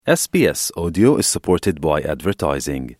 SBS Audio is supported by advertising.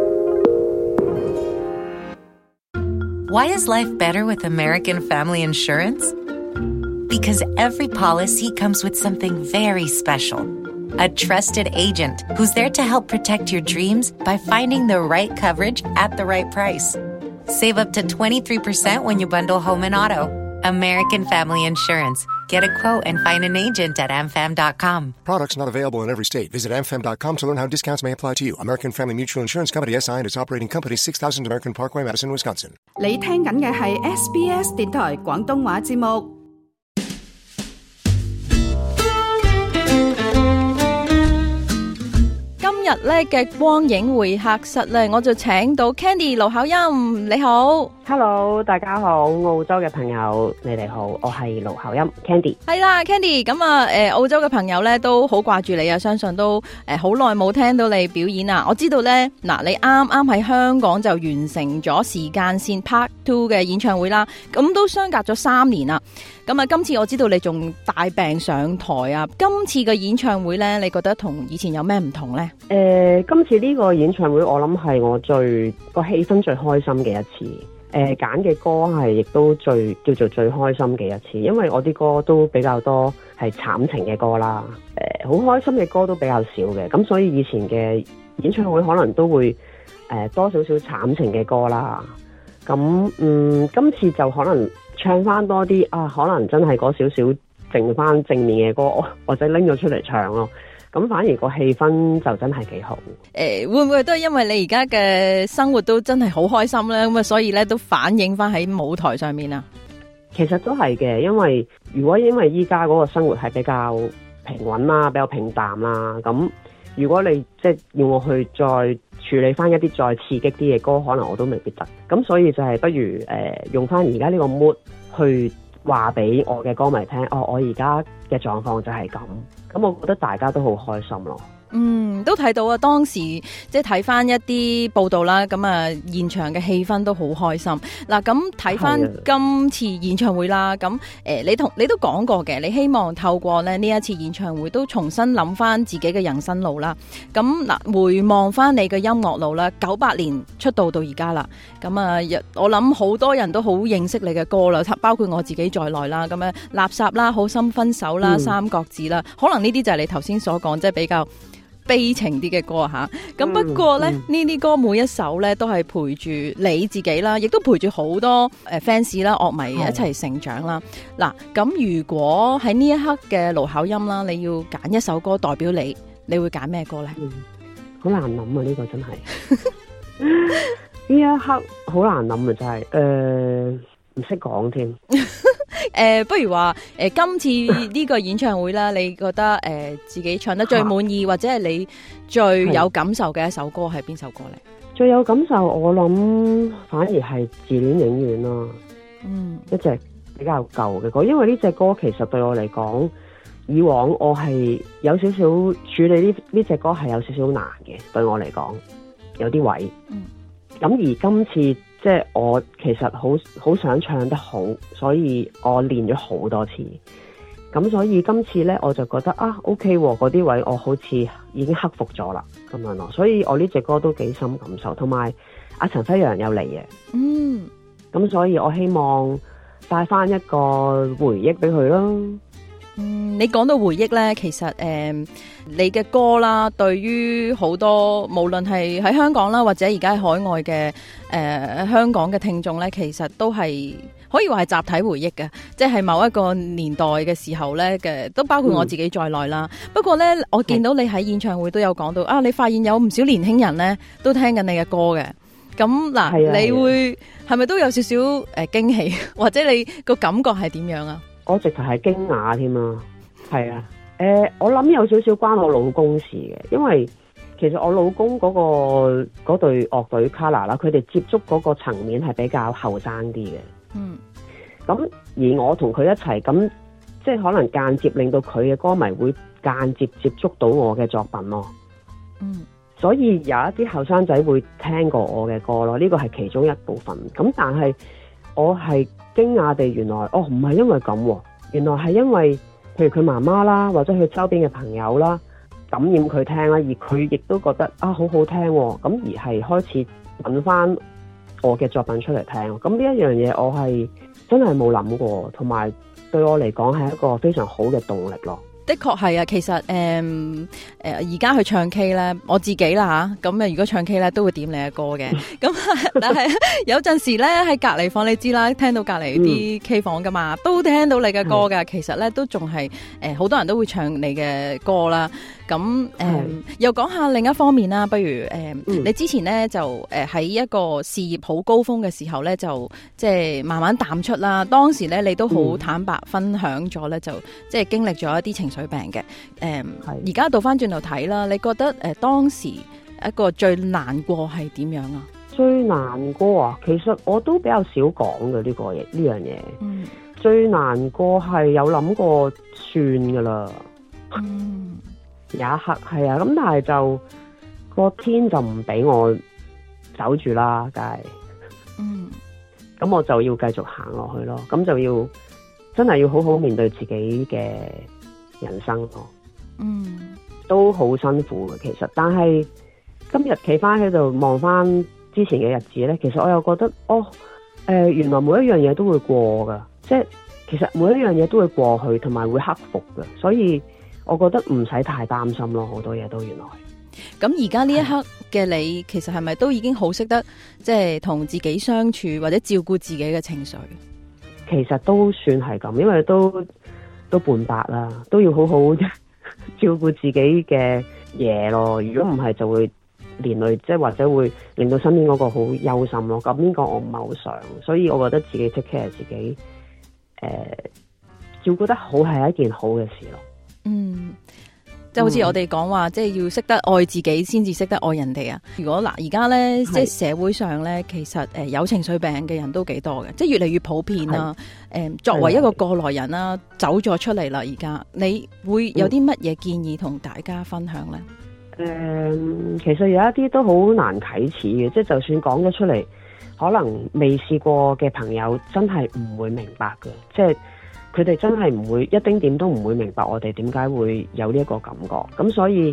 Why is life better with American Family Insurance? Because every policy comes with something very special. A trusted agent who's there to help protect your dreams by finding the right coverage at the right price. Save up to 23% when you bundle home and auto. American Family Insurance. Get a quote and find an agent at amfam.com. Products not available in every state. Visit amfam.com to learn how discounts may apply to you. American Family Mutual Insurance Company SI and its operating company 6000 American Parkway, Madison, Wisconsin. 你聽緊嘅係 SBS 電台廣東話節目。 今日咧嘅光影會客室咧，我就請到 Candy 盧巧音，你好。 Hello， 大家好，澳洲嘅朋友，你哋好，我係盧巧音 Candy。 係啦 ，Candy， 咁啊，澳洲嘅朋友咧都好掛住你啊，相信都好耐冇聽到你表演啦。我知道咧，嗱，你啱啱喺香港就完成咗時間線 Part 2嘅演唱會啦，咁都相隔咗3年啦。咁啊，今次我知道你仲帶病上台啊，今次嘅演唱會咧，你覺得同以前有咩唔同咧？ 今次呢個演唱會，我諗係我個氣氛最開心嘅一次。揀嘅歌係亦都叫做最開心嘅一次，因為我啲歌都比較多係慘情嘅歌啦，好開心嘅歌都比較少嘅，咁所以以前嘅演唱會可能都會多少少慘情嘅歌啦。咁今次就可能唱翻多啲可能真係嗰少少剩翻正面嘅歌，或者拎咗出嚟唱咯。咁反而個氣氛就真係幾好。 會唔會都係因為你而家嘅生活都真係好開心咧？咁啊，所以咧都反映翻喺舞台上面啊。 其實都係嘅，因為依家嗰個生活係比較平穩啦，比較平淡啦。咁如果你即係要我去再處理翻一啲再刺激啲嘅歌，可能我都未必得。咁所以就係不如用翻而家呢個 mood 去話俾我嘅歌迷聽，我而家嘅狀況就係咁。咁我覺得大家都好開心咯。 都睇到啊，當時即係睇翻一啲報道啦，咁啊現場嘅氣氛都好開心。嗱，咁睇翻今次演唱會啦，咁你都講過嘅，你希望透過呢一次演唱會都重新諗翻自己嘅人生路啦。咁嗱，回望翻你嘅音樂路啦，98年出道到而家啦，咁啊我諗好多人都好認識你嘅歌啦，包括我自己在內啦。咁樣垃圾啦、好心分手啦、三角子啦，可能呢啲就係你頭先所講，即係比較悲情啲嘅歌吓，咁不過咧呢啲歌每一首咧都係陪住你自己啦，亦都陪住好多fans 啦、樂迷一齊成長啦。嗱，咁如果喺呢一刻嘅盧巧音啦，你要揀一首歌代表你，你會揀咩歌咧？ 好難諗啊，呢個真係呢一刻好難諗啊，真係唔識講添。 不如話今次呢個演唱會啦，你覺得自己唱得最滿意，或者係你最有感受嘅一首歌係邊首歌呢？ 最有感受，我諗反而係自戀影院啦。一隻比較舊嘅歌，因為呢隻歌其實對我嚟講，以往我係有少少處理呢隻歌係有少少難嘅，對我嚟講有啲位。咁而今次即係我其實好想唱得好，所以我練咗好多次。咁所以今次呢，我就覺得OK 喎，嗰啲位我好似已經克服咗啦，咁樣咯。所以我呢隻歌都幾深感受，同埋阿陳輝陽有嚟嘅。咁所以我希望帶翻一個回憶俾佢咯。 你講到回憶呢，其實你嘅歌啦，對於好多無論係喺香港啦，或者而家喺海外嘅香港嘅聽眾呢，其實都係可以話係集體回憶嘅，即係某一個年代嘅時候呢嘅，都包括我自己在內啦。不過呢，我見到你喺演唱會都有講到你發現有唔少年輕人呢都聽緊你嘅歌嘅。咁嗱，你會係咪都有少少驚喜，或者你個感覺係點樣啊？ 我直頭係驚訝添啊，係啊，我諗有少少關我老公事嘅，因為其實我老公嗰隊樂隊 Kolor 啦，佢哋接觸嗰個層面係比較後生啲嘅，咁而我同佢一齊，咁即係可能間接令到佢嘅歌迷會間接接觸到我嘅作品咯，所以有一啲後生仔會聽過我嘅歌咯，呢個係其中一部分。咁但係我係驚訝地，原來唔係因為咁，原來係因為譬如佢媽媽啦，或者佢周邊嘅朋友啦， 感染佢聽啦，而佢亦都覺得好好聽喎，咁而係開始揾翻我嘅作品出嚟聽。咁呢一樣嘢我係真係冇諗過，同埋對我嚟講係一個非常好嘅動力咯。 的確係啊，其實而家去唱 K 咧，我自己啦吓，咁如果唱 K 咧都會點你嘅歌嘅，咁但係有陣時咧喺隔離房，你知啦，聽到隔離啲 K 房噶嘛，都聽到你嘅歌噶，其實咧都仲係好多人都會唱你嘅歌啦。咁又講下另一方面啦，不如你之前咧就喺一個事業好高峰嘅時候咧，就即係慢慢淡出啦。當時咧你都好坦白分享咗咧，就即係經歷咗一啲情緒病嘅。而家倒翻轉頭睇啦，你覺得當時一個最難過係點樣啊？ 最難過啊，其實我都比較少講嘅呢樣嘢。最難過係有諗過算噶啦。有一刻係啊，咁但係就個天就唔俾我走住啦，梗係。咁我就要繼續行落去咯，咁就要真係要好好面對自己嘅人生咯。都好辛苦嘅其實，但係今日企翻喺度望翻之前嘅日子咧，其實我又覺得原來每一樣嘢都會過噶，即係其實每一樣嘢都會過去，同埋會克服嘅，所以我覺得唔使太擔心咯，好多嘢都原來。 咁而家呢一刻嘅你，其實係咪都已經好識得即係同自己相處，或者照顧自己嘅情緒？ 其實都算係咁，因為都半百啦，都要好好照顧自己嘅嘢咯。如果唔係，就會連累，即係或者會令到身邊嗰個好憂心咯。咁呢個我唔係好想，所以我覺得自己 take care 自己，照顧得好係一件好嘅事咯。 即係好似我哋講話，即係要識得愛自己，先至識得愛人哋啊！如果而家咧，即係社會上咧，其實有情緒病嘅人都幾多嘅，即係越嚟越普遍啦。作為一個過來人啦，走咗出嚟啦，而家你會有啲乜嘢建議同大家分享咧？ 其實有一啲都好難啟齒嘅，即係就算講咗出嚟，可能未試過嘅朋友真係唔會明白嘅，即係。佢哋真係唔會一丁點都唔會明白我哋點解會有呢一個感覺，咁所以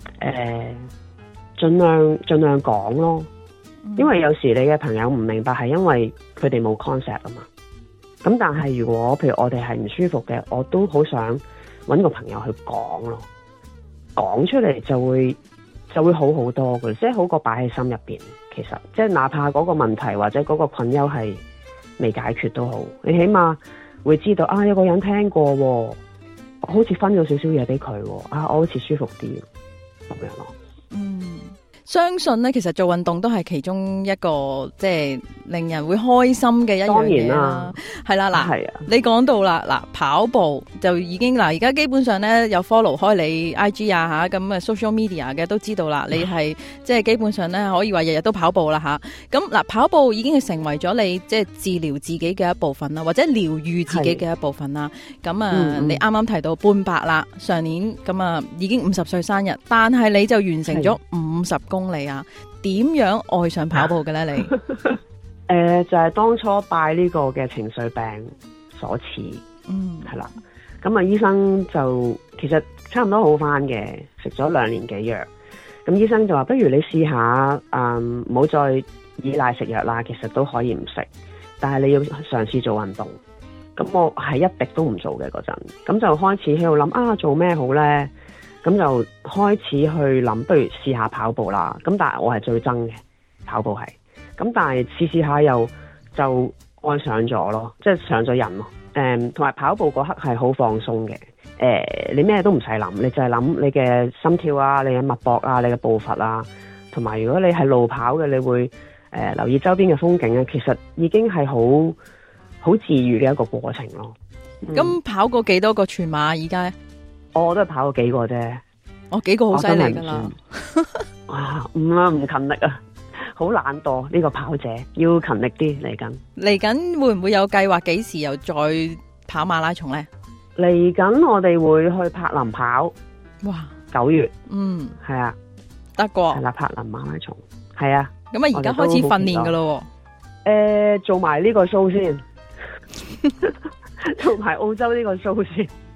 盡量講咯，因為有時你嘅朋友唔明白係因為佢哋冇 concept 啊嘛。咁但係如果譬如我哋係唔舒服嘅，我都好想搵個朋友去講咯，講出嚟就會好好多嘅，即係好過擺喺心入邊。其實即係哪怕嗰個問題或者嗰個困憂係未解決都好，你起碼會知道有個人聽過，我好似分咗少少嘢俾佢，我好似舒服啲咁樣咯。 相信咧，其實做運動都係其中一個即係令人會開心嘅一樣嘢啦。係啦，嗱，你講到啦，嗱，跑步就已經嗱，而家基本上咧有 follow 開你 IG 啊吓，咁啊 social media 嘅都知道啦，你係即係基本上咧可以話日日都跑步啦吓。咁嗱，跑步已經係成為咗你即係治療自己嘅一部分啦，或者療愈自己嘅一部分啦。咁你啱啱提到半百啦，上年咁已經50歲生日，但係你就完成咗50公里啊？點樣愛上跑步嘅咧？你就係當初拜呢個嘅情緒病所賜，係啦。咁醫生就其實差唔多好翻嘅，食咗2年幾藥。咁醫生就話，不如你試下，唔好再依賴食藥啦。其實都可以唔食，但係你要嘗試做運動。咁我係一滴都唔做嘅嗰陣，咁就開始喺度諗做咩好咧？咁就開始去諗，不如試下跑步啦。咁但係我係最憎嘅跑步係，咁但係試下又就愛上咗咯，即係上咗癮咯。同埋跑步嗰刻係好放鬆嘅。你咩都唔使諗，你就係諗你嘅心跳啊，你嘅脈搏啊，你嘅步伐啊，同埋如果你係路跑嘅，你會留意周邊嘅風景啊。其實已經係好治癒嘅一個過程咯。 咁跑過幾多個全馬而家？ 我都係跑過幾個啫， 幾個好犀利噶啦！ 唔勤力啊，好懶惰呢個跑者，要勤力啲嚟緊。嚟緊會唔會有計劃幾時又再跑馬拉松咧？ 嚟緊我哋會去柏林跑，哇！9月，係啊，德國係啦，柏林馬拉松係啊。咁而家開始訓練噶咯？做埋呢個 show 先，做埋澳洲呢個 show 先。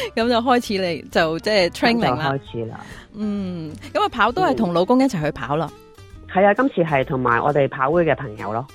咁就開始嚟就即係 training 啦。 開始啦。 咁啊跑都係同老公一齊去跑啦。 係啊，今次係同埋我哋跑會嘅朋友咯。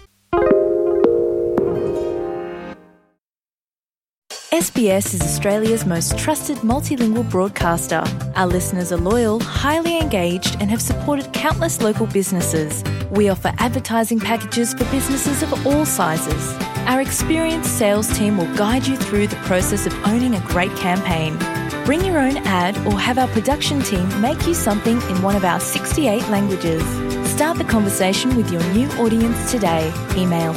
SBS is Australia's most trusted multilingual broadcaster. Our listeners are loyal, highly engaged, and have supported countless local businesses. We offer advertising packages for businesses of all sizes. Our experienced sales team will guide you through the process of owning a great campaign. Bring your own ad or have our production team make you something in one of our 68 languages. Start the conversation with your new audience today. Email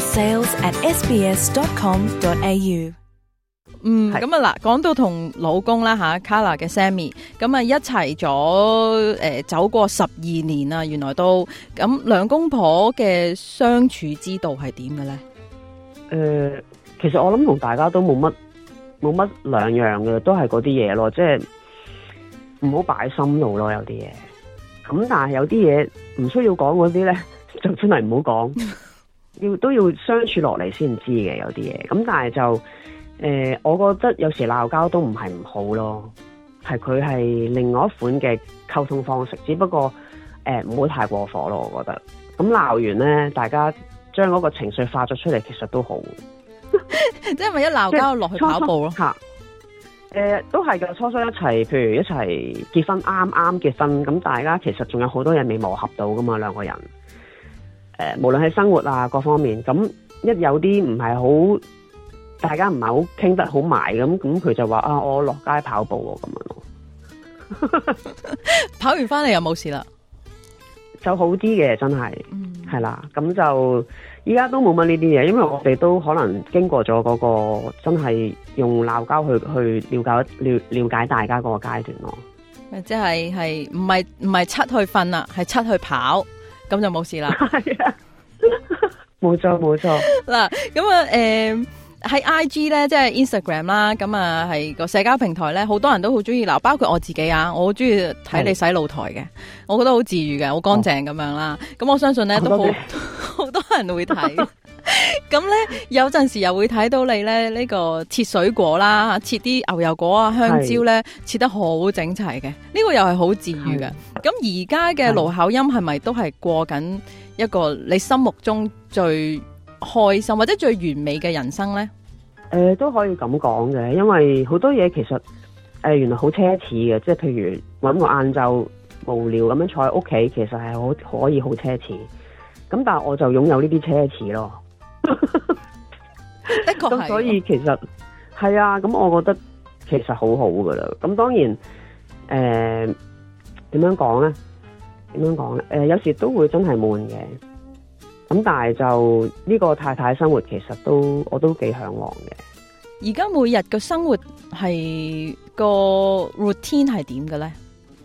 sales@sbs.com.au。 咁啊嗱，講到同老公啦吓 Carla 嘅 Sammy， 咁啊一齊咗走過12年啦，原來都咁兩公婆嘅相處之道係點嘅咧？ 其實我諗同大家都冇乜兩樣嘅，都係嗰啲嘢咯，即係唔好擺心度咯，有啲嘢。咁但係有啲嘢唔需要講嗰啲咧，就真係唔好講，都要相處落嚟先知嘅有啲嘢。咁但係就我覺得有時鬧交都唔係唔好咯，係佢係另外一款嘅溝通方式，只不過唔好太過火咯，我覺得。咁鬧完咧，大家將嗰個情緒發咗出嚟，其實都好。 即係咪一鬧交落去跑步咯？ 吓，都係㗎。初初一齊，譬如一齊結婚，啱結婚，咁大家其實仲有好多嘢未磨合到噶嘛，兩個人。無論係生活啊各方面，咁一有啲唔係好。大家唔係好傾得好埋咁佢就話啊，我落街跑步喎咁樣咯。 跑完翻嚟又冇事啦， 就好啲嘅，真係係啦。咁就依家都冇乜呢啲嘢，因為我哋都可能經過咗嗰個真係用鬧交去了解大家嗰個階段咯。 即係唔係出去瞓啦，係出去跑，咁就冇事啦。 係啊，冇錯。 嗱，咁啊喺 IG 咧，即係 Instagram 啦，咁啊係個社交平台咧，好多人都好中意鬧，包括我自己啊，我好中意睇你洗露台嘅，我覺得好治愈嘅，好乾淨咁樣啦。咁我相信咧都好多人會睇。咁咧有陣時又會睇到你咧呢個切水果啦，切啲牛油果啊、香蕉咧，切得好整齊嘅，呢個又係好治愈嘅。咁而家嘅盧巧音係咪都係過緊一個你心目中最開心或者最完美嘅人生呢？ 都可以咁講嘅，因為好多嘢其實原來好奢侈嘅，即係譬如搵個晏晝無聊咁樣坐喺屋企，其實係可以好奢侈。咁但係我就擁有呢啲奢侈咯。的確係。咁所以其實係啊，咁我覺得其實好好噶啦。咁當然點樣講呢？有時都會真係悶嘅。咁但係就呢個太太生活其實我都幾向往嘅。 而家每日嘅生活係個 routine 係點嘅咧？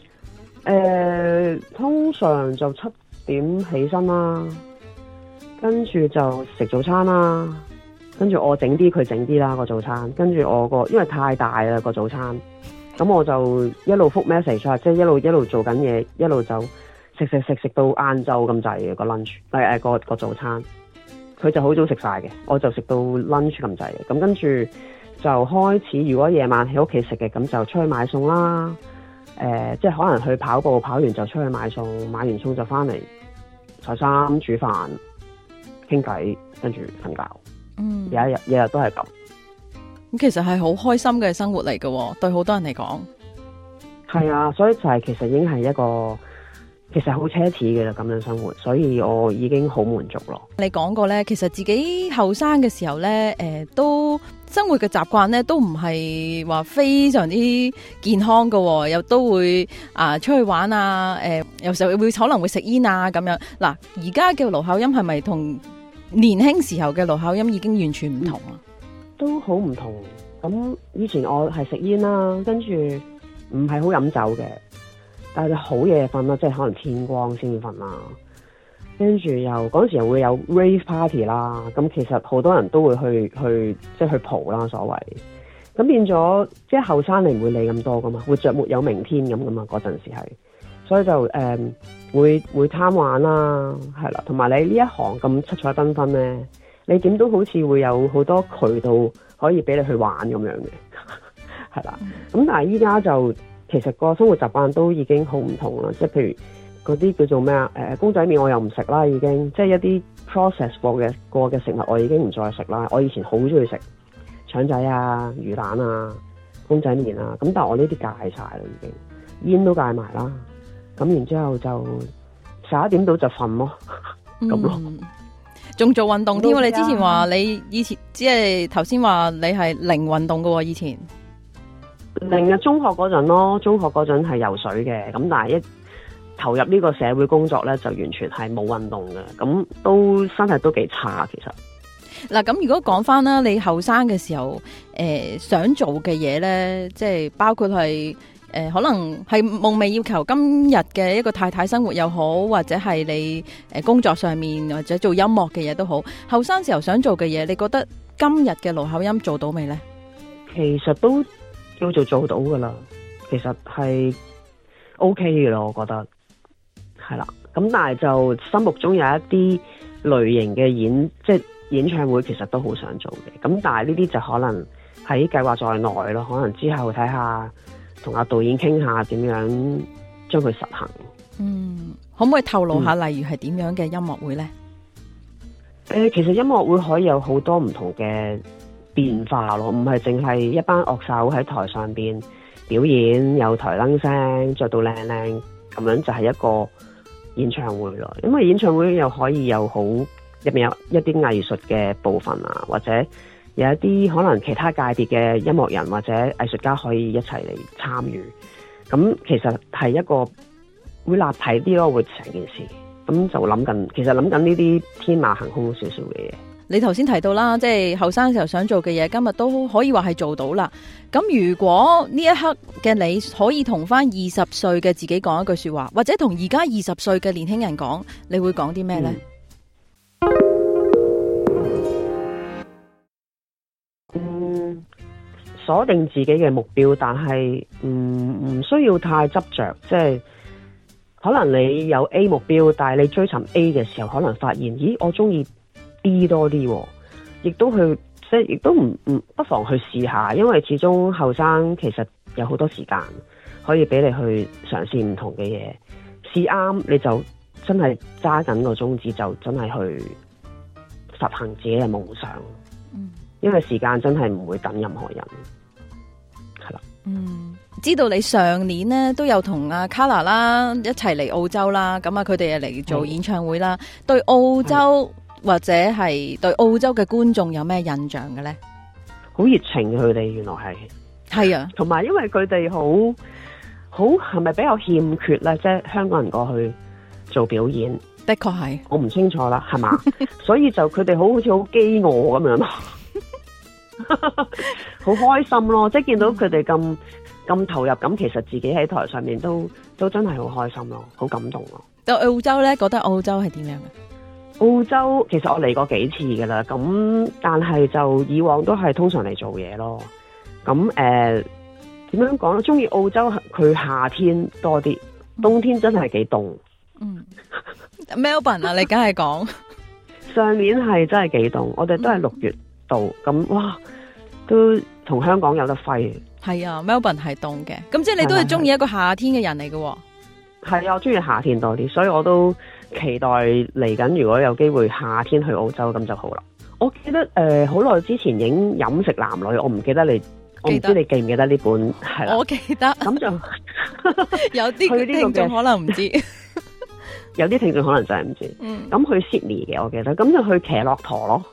通常就7點起身啦，跟住就食早餐啦，跟住我整啲佢整啲啦個早餐，跟住因為太大啦個早餐，咁我就一路覆 message 啊，即係一路做緊嘢，一路就食到晏晝咁滯嘅個 lunch， 個早餐，佢就好早食晒嘅，我就食到 lunch 咁滯嘅。咁跟住就開始，如果夜晚喺屋企食嘅，咁就出去買餸啦。即係可能去跑步，跑完就出去買餸，買完餸就翻嚟洗衫、煮飯、傾偈，跟住瞓覺。日日都係咁。 咁其實係好開心嘅生活嚟嘅，對好多人嚟講。 係啊，所以就係其實已經係一個。其實好奢侈嘅啦，咁樣生活，所以我已經好滿足咯。 你講過咧，其實自己後生嘅時候咧，都生活嘅習慣咧，都唔係話非常之健康嘅，又都會出去玩啊，有時候可能會食煙啊咁樣。嗱，而家嘅盧巧音係咪同年輕時候嘅盧巧音已經完全唔同啊？ 都好唔同。咁以前我係食煙啦，跟住唔係好飲酒嘅。但係好夜瞓啦，即係可能天光先瞓啦。跟住又嗰陣時又會有 rave party 啦，咁其實好多人都會去即係去蒲啦，所謂。咁變咗即係後生你唔會理咁多噶嘛，活着沒有明天咁噶嘛，嗰陣時係。所以就會貪玩啦，係啦。同埋你呢一行咁七彩繽紛咧，你點都好似會有好多渠道可以俾你去玩咁樣嘅。 係啦。咁但係依家就其實個生活習慣都已經好唔同啦，即係譬如嗰啲叫做咩啊？公仔麵我又唔食啦，已經即係一啲 process 過嘅食物我已經唔再食啦。我以前好中意食腸仔啊、魚蛋啊、公仔麵啊，咁但係我呢啲戒晒啦，已經煙都戒埋啦。咁然之後就11點到就瞓咯，咁咯。 仲做運動添？你之前話你以前只係頭先話你係零運動㗎喎，以前零嘅中學嗰陣咯，中學嗰陣係游水嘅，咁但係一投入呢個社會工作咧，就完全係冇運動嘅，咁都身體都幾差其實。 嗱，咁如果講翻啦，你後生嘅時候，想做嘅嘢咧，即係包括係可能係夢寐要求今日嘅一個太太生活又好，或者係你工作上面或者做音樂嘅嘢都好，後生時候想做嘅嘢，你覺得今日嘅盧巧音做到未呢？ 其實都叫做到噶啦，其實係 OK 嘅咯，我覺得係啦。咁但係就心目中有一啲類型嘅即係演唱會，其實都好想做嘅。咁但係呢啲就可能喺計劃在內咯，可能之後睇下同阿導演傾下點樣將佢實行。 可唔可以透露下，例如係點樣嘅音樂會呢？ 其實音樂會可以有好多唔同嘅變化咯，唔係淨係一班樂手喺台上邊表演，有台燈聲，着到靚靚咁樣就係一個演唱會咯。因為演唱會又可以有入面有一啲藝術嘅部分啊，或者有一啲可能其他界別嘅音樂人或者藝術家可以一齊嚟參與。咁其實係一個會立體啲咯，會成件事。咁就其實諗緊呢啲天馬行空少少嘅嘢。 你頭先提到啦，即係後生時候想做嘅嘢，今日都可以話係做到啦。咁如果呢一刻嘅你可以同翻20歲嘅自己講一句說話，或者同而家20歲嘅年輕人講，你會講啲咩呢？ 鎖定自己嘅目標，但係唔需要太執着，即係可能你有 A 目標，但係你追尋 A 嘅時候，可能發現咦，我中意 B 多啲，亦都不妨去試下，因為始終後生其實有好多時間可以俾你去嘗試唔同嘅嘢，試啱你就真係揸緊個宗旨，就真係去實行自己嘅夢想。因為時間真係唔會等任何人，係啦。 知道你上年呢都有同阿 Carla 啦一齊嚟澳洲啦，咁啊佢哋又嚟做演唱會啦。對澳洲或者係對澳洲嘅觀眾有咩印象嘅呢？ 好熱情嘅，佢哋原來係啊， 同埋因為佢哋好係咪比較欠缺呢？即係香港人過去做表演， 的確係，我唔清楚啦，係嘛？所以就佢哋好似好飢餓咁樣咯。好開心咯，即係見到佢哋咁投入，咁其實自己喺台上面都真係好開心咯，好感動咯。 到澳洲呢，覺得澳洲係點樣嘅？ 澳洲其實我嚟過幾次噶啦，咁但係就以往都係通常嚟做嘢咯。咁點樣講咧？中意澳洲佢夏天多啲，冬天真係幾凍。 Melbourne 啊，你梗係講上年係真係幾凍，我哋都係6月度，咁哇都同香港有得揮。 係啊 Melbourne 係凍嘅，咁即係你都係中意一個夏天嘅人嚟嘅。 係啊，我中意夏天多啲，所以我都期待嚟緊如果有機會夏天去澳洲咁就好啦。我記得好耐之前影飲食男女，我唔記得你，我唔知你記唔記得呢本係啦。 我記得，咁就有啲聽眾可能唔知。 有啲聽眾可能真係唔知，咁去 Sydney 嘅我記得，咁就去騎駱駝咯。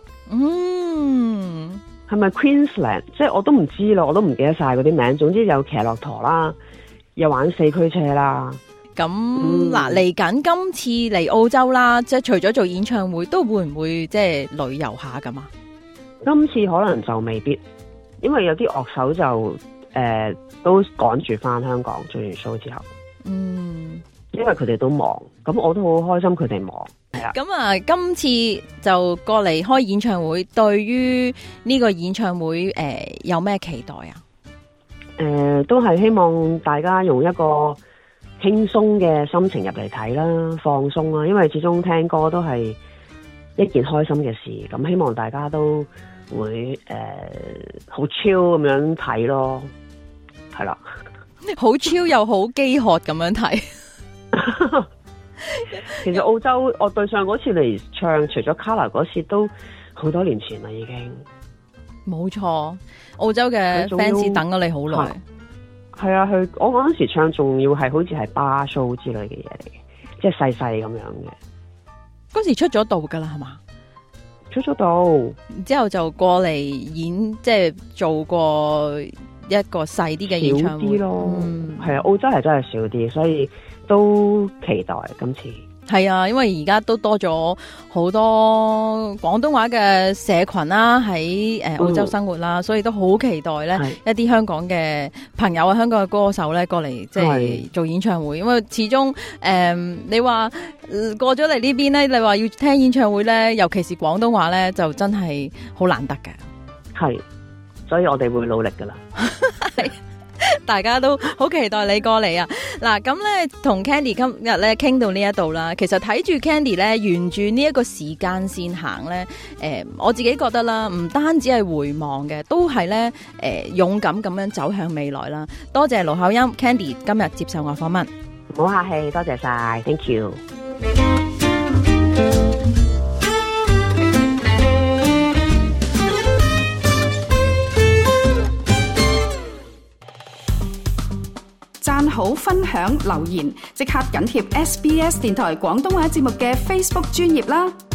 係咪 Queensland？ 即係我都唔知咯，我都唔記得晒嗰啲名。總之有騎駱駝啦，又玩4驅車啦。 咁嗱，嚟緊今次嚟澳洲啦，即係除咗做演唱會，都會唔會即係旅遊下噶嘛？ 今次可能就未必，因為有啲樂手就都趕住翻香港做完 show 之後。因為佢哋都忙，咁我都好開心佢哋忙。係啊， 咁啊，今次就過嚟開演唱會，對於呢個演唱會有咩期待啊？ 都係希望大家用一個輕鬆嘅心情入嚟睇啦，放鬆啦，因為始終聽歌都係一件開心嘅事，咁希望大家都會好 chill 咁樣睇咯。 係啦， 好超又好飢渴咁樣睇。 其實澳洲我對上嗰次嚟唱，除咗 Carla 嗰次都好多年前啦，已經。 冇錯，澳洲嘅 fans 等咗你好耐。 係啊，我嗰陣時唱仲要係好似係bar show之類嘅嘢嚟嘅，即係細細咁樣嘅。 嗰時出咗道噶啦，係嘛？ 出咗道， 之後就過嚟演，即係做過一個細啲嘅演唱會咯。係啊，澳洲係真係少啲，所以都期待今次。係啊，因為而家都多咗好多廣東話嘅社群啦，喺澳洲生活啦，所以都好期待咧一啲香港嘅朋友啊，香港嘅歌手咧過嚟即係做演唱會。因為始終你話過咗嚟呢邊咧，你話要聽演唱會咧，尤其是廣東話咧，就真係好難得嘅。係，所以我哋會努力噶啦。大家都好期待你過嚟啊！嗱，咁咧同 Candy 今日咧傾到呢一度啦。其實睇住 Candy 咧沿住呢一個時間線行咧，我自己覺得啦，唔單止係回望嘅，都係咧勇敢咁樣走向未來啦。多謝盧巧音 Candy 今日接受我訪問。唔好客氣，多謝晒 ，Thank you。 讚好、分享、留言，即刻緊貼SBS 電台廣東話節目嘅 Facebook 專頁啦！